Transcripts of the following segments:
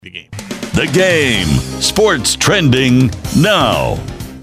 The game. The game. Sports trending now.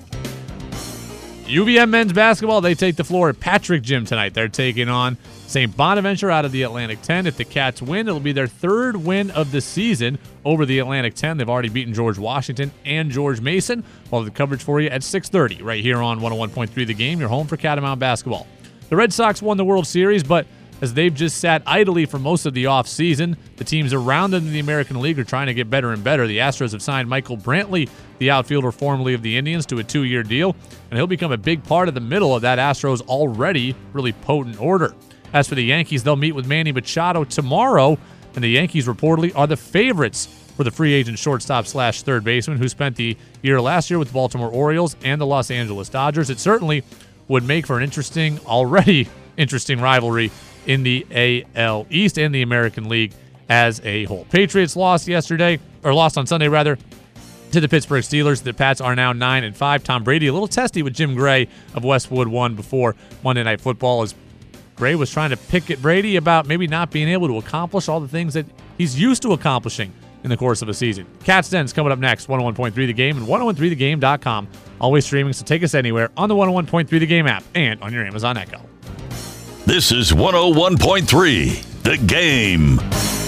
UVM men's basketball, they take the floor at Patrick Gym tonight. They're taking on St. Bonaventure out of the Atlantic 10. If the Cats win, it'll be their third win of the season over the Atlantic 10. They've already beaten George Washington and George Mason. We'll have the coverage for you at 6:30 right here on 101.3 The Game, your home for Catamount basketball. The Red Sox won the World Series, but as they've just sat idly for most of the offseason, the teams around them in the American League are trying to get better and better. The Astros have signed Michael Brantley, the outfielder formerly of the Indians, to a 2-year deal, and he'll become a big part of the middle of that Astros already really potent order. As for the Yankees, they'll meet with Manny Machado tomorrow, and the Yankees reportedly are the favorites for the free agent shortstop/third baseman who spent the year last year with the Baltimore Orioles and the Los Angeles Dodgers. It certainly would make for an already interesting rivalry in the AL East and the American League as a whole. Patriots lost on Sunday, to the Pittsburgh Steelers. The Pats are now 9-5. Tom Brady a little testy with Jim Gray of Westwood One before Monday Night Football, as Gray was trying to pick at Brady about maybe not being able to accomplish all the things that he's used to accomplishing in the course of a season. Cats Den's coming up next, 101.3 The Game and 101.3thegame.com. Always streaming, so take us anywhere on the 101.3 The Game app and on your Amazon Echo. This is 101.3 The Game.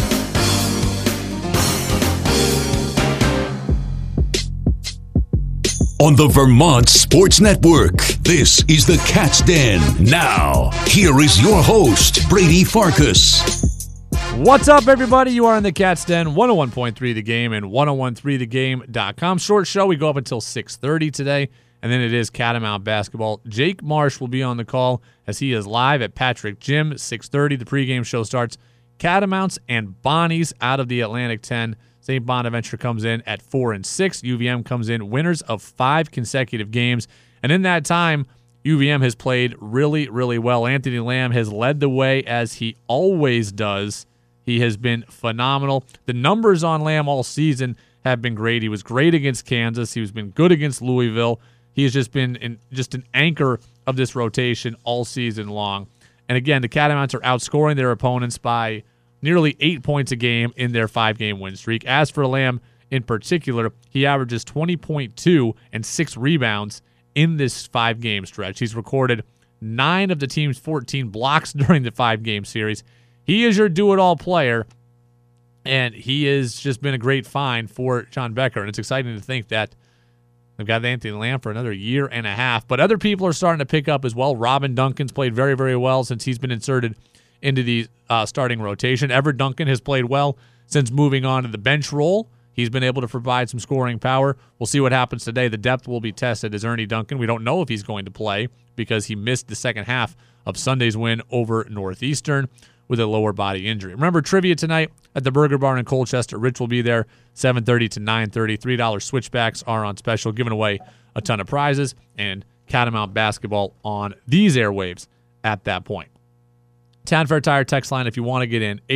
On the Vermont Sports Network, this is the Cats Den. Now, here is your host, Brady Farkas. What's up, everybody? You are in the Cats Den, 101.3 The Game and 101.3thegame.com. Short show. We go up until 6:30 today, and then it is Catamount basketball. Jake Marsh will be on the call as he is live at Patrick Gym, 6:30. The pregame show starts. Catamounts and Bonnies out of the Atlantic 10. St. Bonaventure comes in at 4-6. UVM comes in winners of 5 consecutive games. And in that time, UVM has played really, really well. Anthony Lamb has led the way as he always does. He has been phenomenal. The numbers on Lamb all season have been great. He was great against Kansas. He's been good against Louisville. He has just been an anchor of this rotation all season long. And again, the Catamounts are outscoring their opponents by nearly 8 points a game in their 5-game win streak. As for Lamb in particular, he averages 20.2 and 6 rebounds in this 5-game stretch. He's recorded 9 of the team's 14 blocks during the 5-game series. He is your do-it-all player, and he has just been a great find for John Becker. And it's exciting to think that they've got Anthony Lamb for another year and a half. But other people are starting to pick up as well. Robin Duncan's played very, very well since he's been inserted into the starting rotation. Everett Duncan has played well since moving on to the bench role. He's been able to provide some scoring power. We'll see what happens today. The depth will be tested as Ernie Duncan. We don't know if he's going to play because he missed the second half of Sunday's win over Northeastern with a lower body injury. Remember, trivia tonight at the Burger Barn in Colchester. Rich will be there 7:30 to 9:30. $3 switchbacks are on special, giving away a ton of prizes, and Catamount basketball on these airwaves at that point. Town Fair Tire text line if you want to get in,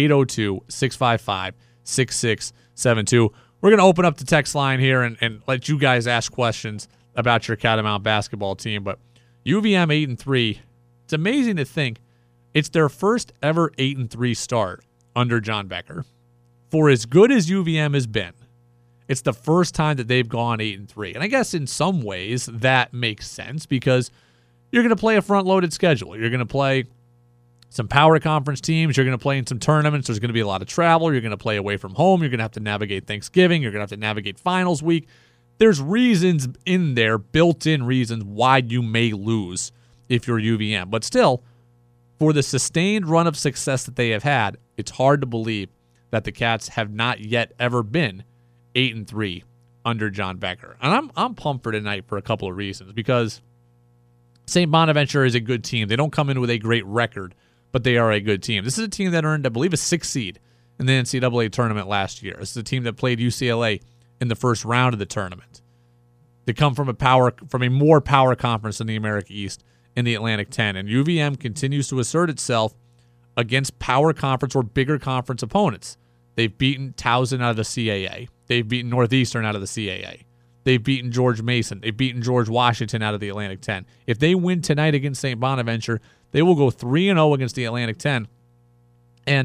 802-655-6672. We're going to open up the text line here and let you guys ask questions about your Catamount basketball team. But UVM 8-3, it's amazing to think it's their first ever 8-3 start under John Becker. For as good as UVM has been, it's the first time that they've gone 8-3. And I guess in some ways that makes sense because you're going to play a front-loaded schedule. You're going to play some power conference teams. You're going to play in some tournaments. There's going to be a lot of travel. You're going to play away from home. You're going to have to navigate Thanksgiving. You're going to have to navigate finals week. There's reasons in there, built-in reasons why you may lose if you're UVM. But still, for the sustained run of success that they have had, it's hard to believe that the Cats have not yet ever been 8-3 under John Becker. And I'm pumped for tonight for a couple of reasons, because St. Bonaventure is a good team. They don't come in with a great record, but they are a good team. This is a team that earned, I believe, a 6th seed in the NCAA tournament last year. This is a team that played UCLA in the first round of the tournament. They come from a more power conference in the America East in the Atlantic 10, and UVM continues to assert itself against power conference or bigger conference opponents. They've beaten Towson out of the CAA. They've beaten Northeastern out of the CAA. They've beaten George Mason. They've beaten George Washington out of the Atlantic 10. If they win tonight against St. Bonaventure, they will go 3-0 against the Atlantic 10. And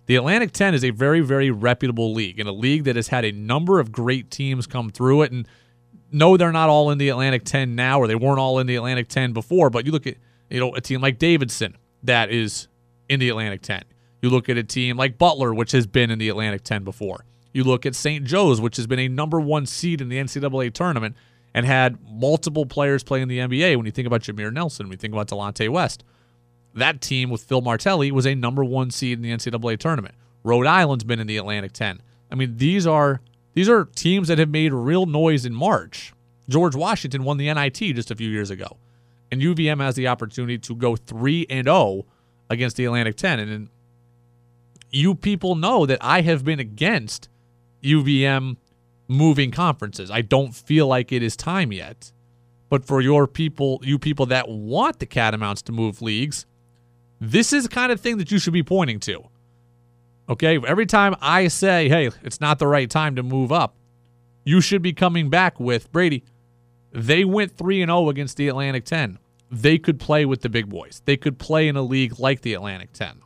The Atlantic 10 is a very, very reputable league, and a league that has had a number of great teams come through it. And no, they're not all in the Atlantic 10 now, or they weren't all in the Atlantic 10 before, but you look at a team like Davidson that is in the Atlantic 10. You look at a team like Butler, which has been in the Atlantic 10 before. You look at St. Joe's, which has been a number 1 seed in the NCAA tournament and had multiple players play in the NBA. When you think about Jameer Nelson, when you think about Delonte West, that team with Phil Martelli was a number 1 seed in the NCAA tournament. Rhode Island's been in the Atlantic 10. I mean, these are teams that have made real noise in March. George Washington won the NIT just a few years ago. And UVM has the opportunity to go 3-0 against the Atlantic 10. And you people know that I have been against UVM moving conferences. I don't feel like it is time yet. But for you people that want the Catamounts to move leagues, this is the kind of thing that you should be pointing to. Okay? Every time I say, hey, it's not the right time to move up, you should be coming back with, Brady, they went 3-0 against the Atlantic 10. They could play with the big boys. They could play in a league like the Atlantic 10.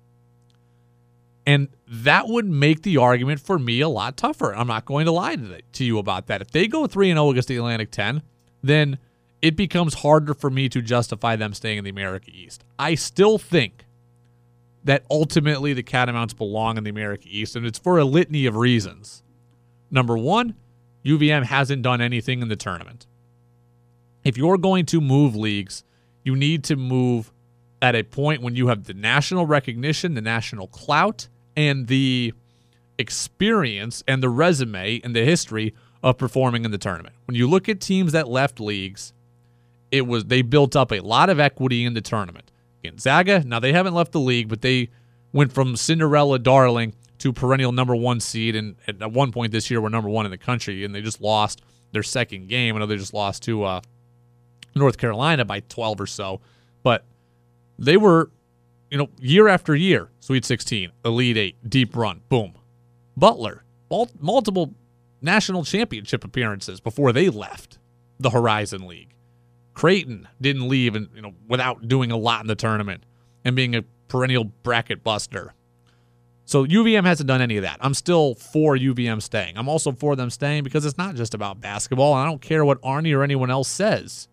And that would make the argument for me a lot tougher. I'm not going to lie to you about that. If they go 3-0 against the Atlantic 10, then it becomes harder for me to justify them staying in the America East. I still think that ultimately the Catamounts belong in the America East, and it's for a litany of reasons. Number one, UVM hasn't done anything in the tournament. If you're going to move leagues, you need to move at a point when you have the national recognition, the national clout, and the experience and the resume and the history of performing in the tournament. When you look at teams that left leagues, they built up a lot of equity in the tournament. Gonzaga, now they haven't left the league, but they went from Cinderella darling to perennial number 1 seed, and at one point this year were number 1 in the country, and they just lost their second game. I know they just lost to North Carolina by 12 or so, but they were, year after year, Sweet 16, Elite 8, deep run, boom. Butler, multiple national championship appearances before they left the Horizon League. Creighton didn't leave without doing a lot in the tournament and being a perennial bracket buster. So UVM hasn't done any of that. I'm still for UVM staying. I'm also for them staying because it's not just about basketball, and I don't care what Arnie or anyone else says.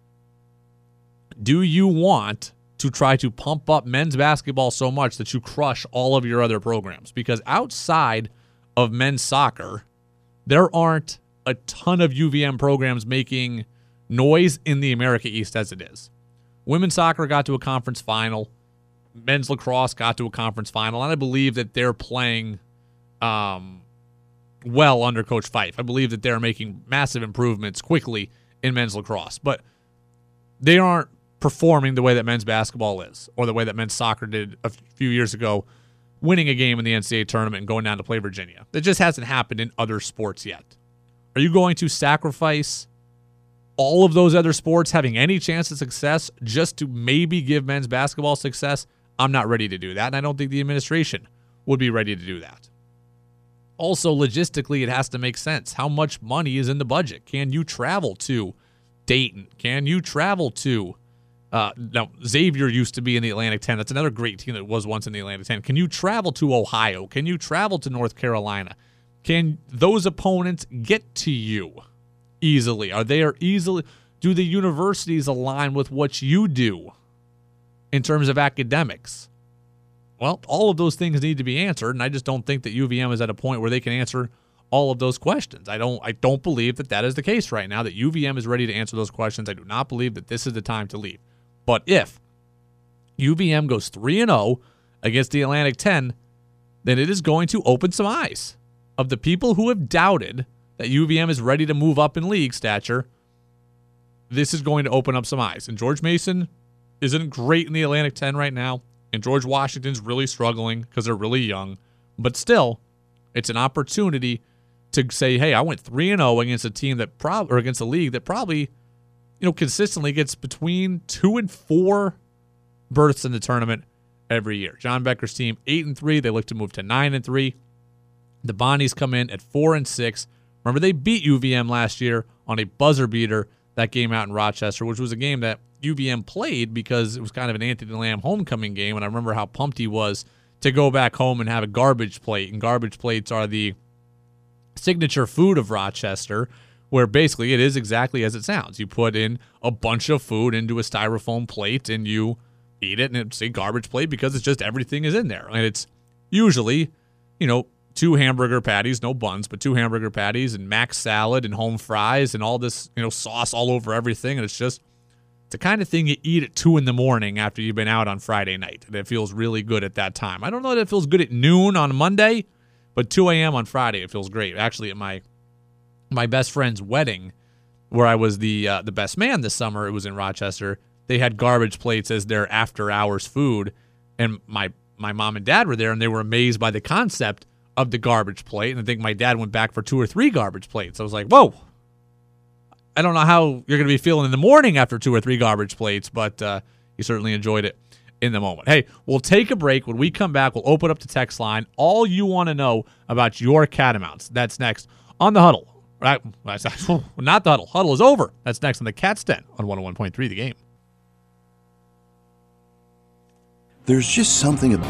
Do you want to try to pump up men's basketball so much that you crush all of your other programs? Because outside of men's soccer, there aren't a ton of UVM programs making noise in the America East as it is. Women's soccer got to a conference final. Men's lacrosse got to a conference final. And I believe that they're playing well under Coach Fife. I believe that they're making massive improvements quickly in men's lacrosse. But they aren't performing the way that men's basketball is, or the way that men's soccer did a few years ago, winning a game in the NCAA tournament and going down to play Virginia. That just hasn't happened in other sports yet. Are you going to sacrifice all of those other sports having any chance of success just to maybe give men's basketball success? I'm not ready to do that, and I don't think the administration would be ready to do that. Also, logistically, it has to make sense. How much money is in the budget? Can you travel to Dayton? Can you travel to now, Xavier used to be in the Atlantic 10. That's another great team that was once in the Atlantic 10. Can you travel to Ohio? Can you travel to North Carolina? Can those opponents get to you easily? Do the universities align with what you do in terms of academics? Well, all of those things need to be answered, and I just don't think that UVM is at a point where they can answer all of those questions. I don't believe that is the case right now, that UVM is ready to answer those questions. I do not believe that this is the time to leave. But if UVM goes 3-0 against the Atlantic 10, then it is going to open some eyes of the people who have doubted that UVM is ready to move up in league stature. This is going to open up some eyes. And George Mason isn't great in the Atlantic 10 right now, and George Washington's really struggling because they're really young. But still, it's an opportunity to say, hey, I went 3-0 against a team that against a league that probably consistently gets between 2 and 4 berths in the tournament every year. John Becker's team 8-3. They look to move to 9-3. The Bonnies come in at 4-6. Remember, they beat UVM last year on a buzzer beater, that game out in Rochester, which was a game that UVM played because it was kind of an Anthony Lamb homecoming game, and I remember how pumped he was to go back home and have a garbage plate. And garbage plates are the signature food of Rochester, where basically it is exactly as it sounds. You put in a bunch of food into a styrofoam plate and you eat it, and it's a garbage plate because it's just everything is in there. And it's usually, 2 hamburger patties, no buns, but 2 hamburger patties and mac salad and home fries and all this, sauce all over everything. And it's the kind of thing you eat at 2 a.m. after you've been out on Friday night. And it feels really good at that time. I don't know that it feels good at noon on Monday, but 2 a.m. on Friday, it feels great. Actually, at my best friend's wedding, where I was the best man this summer, it was in Rochester, they had garbage plates as their after-hours food. And my mom and dad were there, and they were amazed by the concept of the garbage plate. And I think my dad went back for 2 or 3 garbage plates. I was like, whoa. I don't know how you're going to be feeling in the morning after 2 or 3 garbage plates, but you certainly enjoyed it in the moment. Hey, we'll take a break. When we come back, we'll open up the text line. All you want to know about your Catamounts. That's next on The Huddle. Right? Not The Huddle. Huddle is over. That's next on the Cat's Den on 101.3 The Game. There's just something about...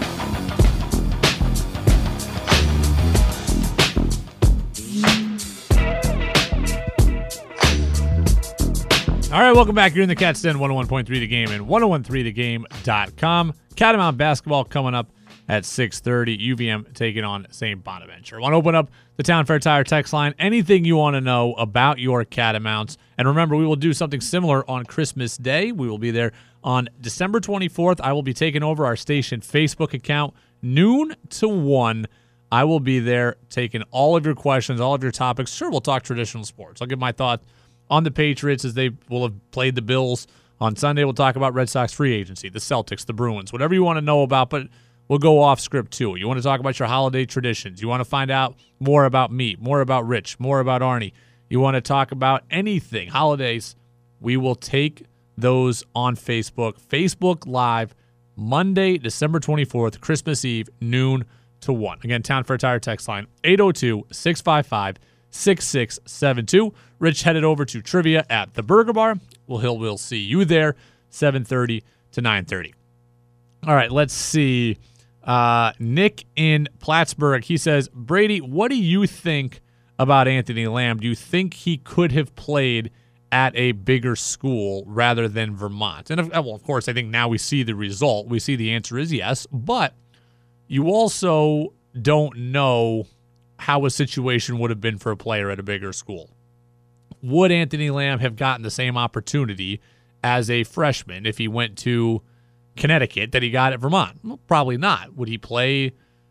All right, welcome back. You're in the Cat's Den, 101.3 The Game and 1013thegame.com. Catamount basketball coming up at 6:30. UVM taking on St. Bonaventure. I want to open up the Town Fair Tire text line. Anything you want to know about your Catamounts. And remember, we will do something similar on Christmas Day. We will be there on December 24th. I will be taking over our station Facebook account noon to 1. I will be there taking all of your questions, all of your topics. Sure, we'll talk traditional sports. I'll give my thoughts on the Patriots as they will have played the Bills. On Sunday, we'll talk about Red Sox free agency, the Celtics, the Bruins, whatever you want to know about, but we'll go off script too. You want to talk about your holiday traditions. You want to find out more about me, more about Rich, more about Arnie. You want to talk about anything, holidays, we will take those on Facebook. Facebook Live, Monday, December 24th, Christmas Eve, noon to 1. Again, Town Fair Tire text line, 802-655-6672. Rich headed over to trivia at the Burger Bar. We'll see you there, 7:30 to 9:30. All right, let's see. Nick in Plattsburgh, he says, Brady, what do you think about Anthony Lamb? Do you think he could have played at a bigger school rather than Vermont? And of course, I think now we see the result. We see the answer is yes, but you also don't know how a situation would have been for a player at a bigger school. Would Anthony Lamb have gotten the same opportunity as a freshman if he went to Connecticut that he got at Vermont? Well, probably not. Would he play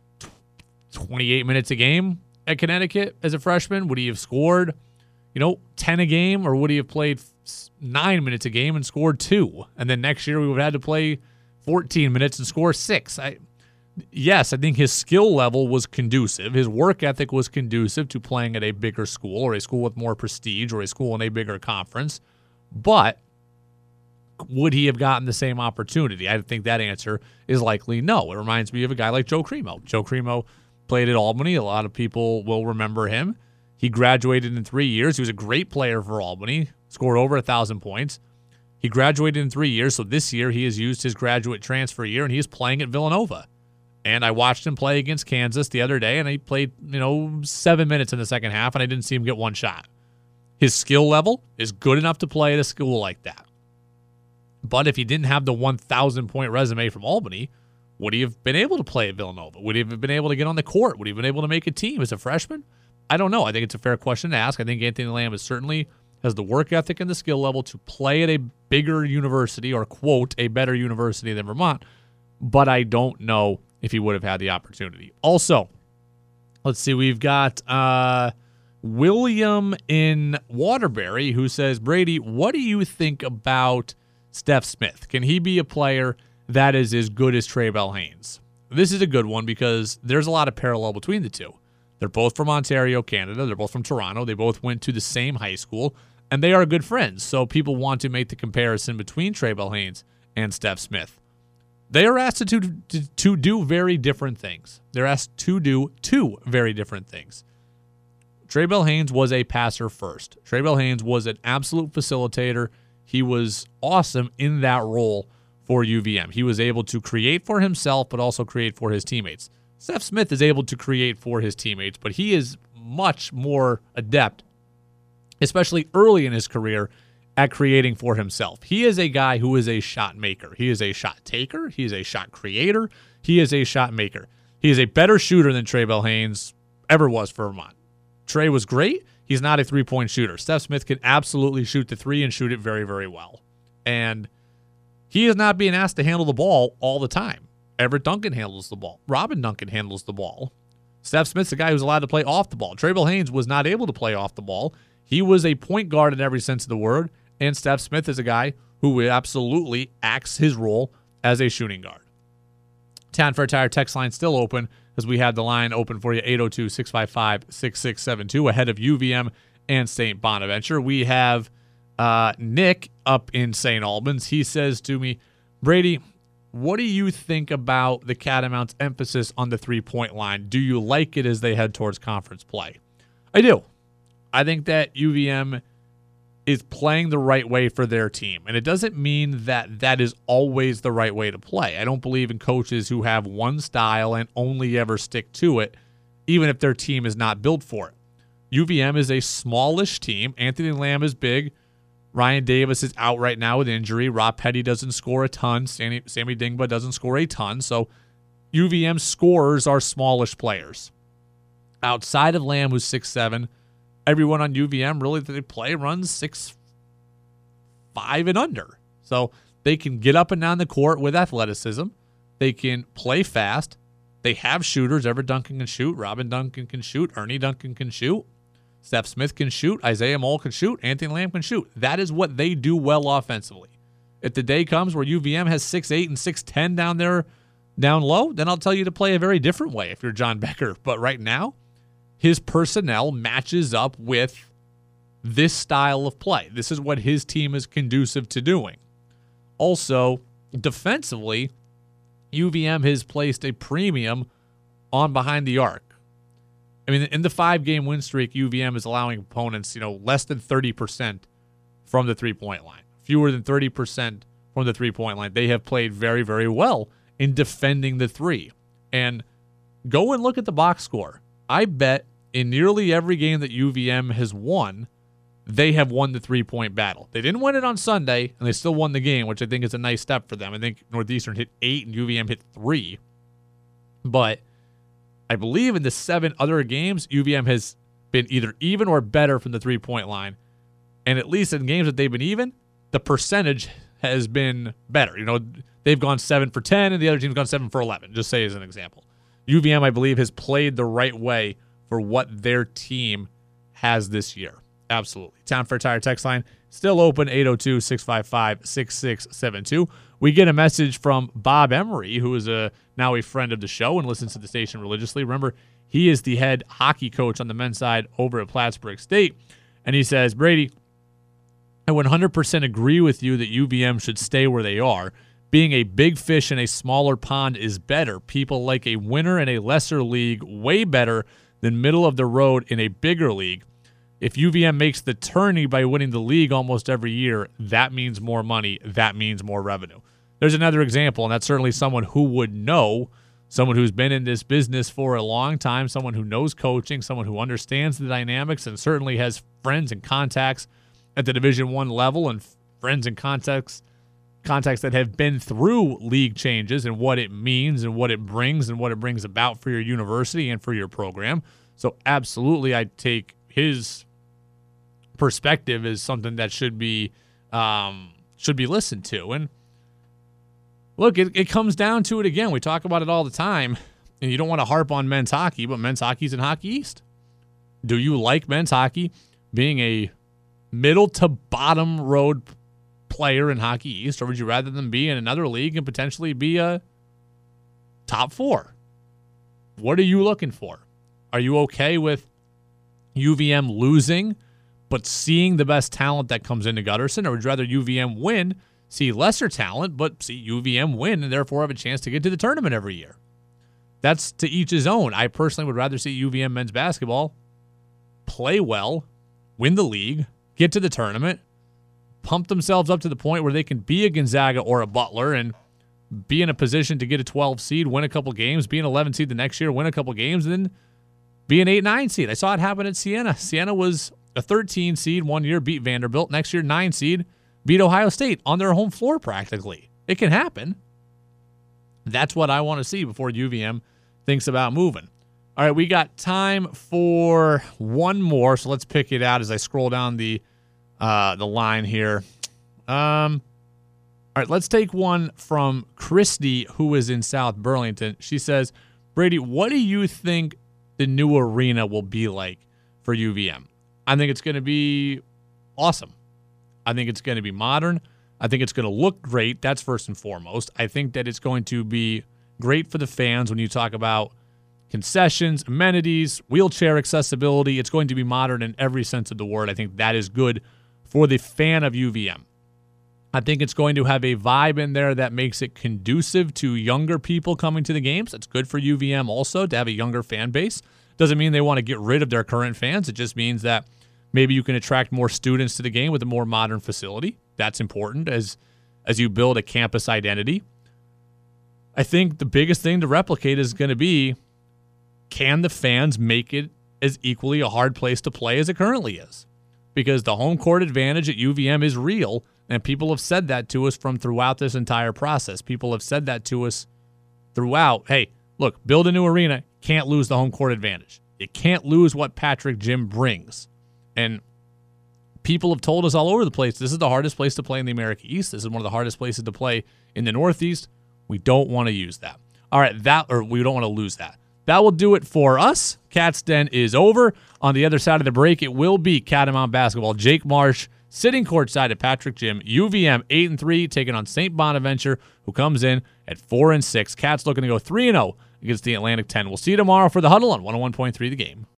28 minutes a game at Connecticut as a freshman? Would he have scored, 10 a game, or would he have played 9 minutes a game and scored 2? And then next year we would have had to play 14 minutes and score 6. Yes, I think his skill level was conducive. His work ethic was conducive to playing at a bigger school or a school with more prestige or a school in a bigger conference. But would he have gotten the same opportunity? I think that answer is likely no. It reminds me of a guy like Joe Cremo. Joe Cremo played at Albany. A lot of people will remember him. He graduated in 3 years. He was a great player for Albany, scored over 1,000 points. He graduated in 3 years, so this year he has used his graduate transfer year, and he is playing at Villanova. And I watched him play against Kansas the other day, and he played, 7 minutes in the second half, and I didn't see him get one shot. His skill level is good enough to play at a school like that. But if he didn't have the 1,000-point resume from Albany, would he have been able to play at Villanova? Would he have been able to get on the court? Would he have been able to make a team as a freshman? I don't know. I think it's a fair question to ask. I think Anthony Lamb certainly has the work ethic and the skill level to play at a bigger university or, quote, a better university than Vermont. But I don't know if he would have had the opportunity. Also, let's see, we've got William in Waterbury who says, Brady, what do you think about Steph Smith? Can he be a player that is as good as Trey Bell Haynes? This is a good one because there's a lot of parallel between the two. They're both from Ontario, Canada. They're both from Toronto. They both went to the same high school, and they are good friends. So people want to make the comparison between Trey Bell Haynes and Steph Smith. They are asked to do very different things. They're asked to do 2 very different things. Trey Bell Haynes was a passer first. Trey Bell Haynes was an absolute facilitator. He was awesome in that role for UVM. He was able to create for himself, but also create for his teammates. Steph Smith is able to create for his teammates, but he is much more adept, especially early in his career, at creating for himself. He is a guy who is a shot maker. He is a shot taker. He is a shot creator. He is a shot maker. He is a better shooter than Trey Bell-Haynes ever was for Vermont. Trey was great. He's not a three-point shooter. Steph Smith can absolutely shoot the three and shoot it very, very well. And he is not being asked to handle the ball all the time. Everett Duncan handles the ball. Robin Duncan handles the ball. Steph Smith's a guy who's allowed to play off the ball. Trey Bell-Haynes was not able to play off the ball. He was a point guard in every sense of the word, and Steph Smith is a guy who absolutely acts his role as a shooting guard. Town Fair Tire text line still open as we had the line open for you, 802-655-6672, ahead of UVM and St. Bonaventure. We have Nick up in St. Albans. He says to me, Brady, what do you think about the Catamounts' emphasis on the three-point line? Do you like it as they head towards conference play? I do. I think that UVM is playing the right way for their team. And it doesn't mean that that is always the right way to play. I don't believe in coaches who have one style and only ever stick to it, even if their team is not built for it. UVM is a smallish team. Anthony Lamb is big. Ryan Davis is out right now with injury. Rob Petty doesn't score a ton. Sammy Dingba doesn't score a ton. So UVM scorers are smallish players. Outside of Lamb, who's 6'7", everyone on UVM really that they play runs 6'5" and under. So they can get up and down the court with athleticism. They can play fast. They have shooters. Everett Duncan can shoot. Robin Duncan can shoot. Ernie Duncan can shoot. Steph Smith can shoot. Isaiah Mole can shoot. Anthony Lamb can shoot. That is what they do well offensively. If the day comes where UVM has 6'8" and 6'10" down there, down low, then I'll tell you to play a very different way if you're John Becker. But right now, his personnel matches up with this style of play. This is what his team is conducive to doing. Also, defensively, UVM has placed a premium on behind the arc. I mean, in the 5-game win streak, UVM is allowing opponents, less than 30% from the three-point line. Fewer than 30% from the three-point line. They have played very, very well in defending the three. And go and look at the box score. I bet in nearly every game that UVM has won, they have won the three-point battle. They didn't win it on Sunday, and they still won the game, which I think is a nice step for them. I think Northeastern hit 8 and UVM hit 3. But I believe in the 7 other games, UVM has been either even or better from the three-point line. And at least in games that they've been even, the percentage has been better. They've gone 7 for 10, and the other team's gone 7 for 11, just say as an example. UVM, I believe, has played the right way for what their team has this year. Absolutely. Town Fair Tire text line still open, 802-655-6672. We get a message from Bob Emery, who is now a friend of the show and listens to the station religiously. Remember, he is the head hockey coach on the men's side over at Plattsburgh State. And he says, Brady, I 100% agree with you that UVM should stay where they are. Being a big fish in a smaller pond is better. People like a winner in a lesser league way better than middle of the road in a bigger league. If UVM makes the tourney by winning the league almost every year, that means more money. That means more revenue. There's another example, and that's certainly someone who would know, someone who's been in this business for a long time, someone who knows coaching, someone who understands the dynamics, and certainly has friends and contacts at the Division I level and friends and contacts that have been through league changes and what it means and what it brings about for your university and for your program. So absolutely, I take his perspective as something that should be listened to. And look, it comes down to it again. We talk about it all the time, and you don't want to harp on men's hockey, but men's hockey's in Hockey East. Do you like men's hockey being a middle to bottom road player in Hockey East, or would you rather them be in another league and potentially be a top 4? What are you looking for? Are you okay with UVM losing, but seeing the best talent that comes into Gutterson, or would you rather UVM win, see lesser talent, but see UVM win and therefore have a chance to get to the tournament every year? That's to each his own. I personally would rather see UVM men's basketball play well, win the league, get to the tournament, pump themselves up to the point where they can be a Gonzaga or a Butler and be in a position to get a 12 seed, win a couple games, be an 11 seed the next year, win a couple games, and then be an 8-9 seed. I saw it happen at Siena. Siena was a 13 seed one year, beat Vanderbilt. Next year, 9 seed, beat Ohio State on their home floor practically. It can happen. That's what I want to see before UVM thinks about moving. All right, we got time for one more, so let's pick it out as I scroll down the line here. All right, let's take one from Christy, who is in South Burlington. She says, Brady, what do you think the new arena will be like for UVM? I think it's going to be awesome. I think it's going to be modern. I think it's going to look great. That's first and foremost. I think that it's going to be great for the fans when you talk about concessions, amenities, wheelchair accessibility. It's going to be modern in every sense of the word. I think that is good for the fan of UVM. I think it's going to have a vibe in there that makes it conducive to younger people coming to the games. That's good for UVM also to have a younger fan base. Doesn't mean they want to get rid of their current fans. It just means that maybe you can attract more students to the game with a more modern facility. That's important as you build a campus identity. I think the biggest thing to replicate is going to be, can the fans make it as equally a hard place to play as it currently is? Because the home court advantage at UVM is real, and people have said that to us from throughout this entire process. People have said that to us throughout. Hey, look, build a new arena, can't lose the home court advantage. You can't lose what Patrick Gym brings. And people have told us all over the place, this is the hardest place to play in the America East. This is one of the hardest places to play in the Northeast. We don't want to use that. All right, we don't want to lose that. That will do it for us. Cats Den is over. On the other side of the break, it will be Catamount basketball. Jake Marsh sitting courtside at Patrick Gym. UVM 8-3 taking on St. Bonaventure, who comes in at 4-6. Cats looking to go 3-0 against the Atlantic 10. We'll see you tomorrow for the Huddle on 101.3 The Game.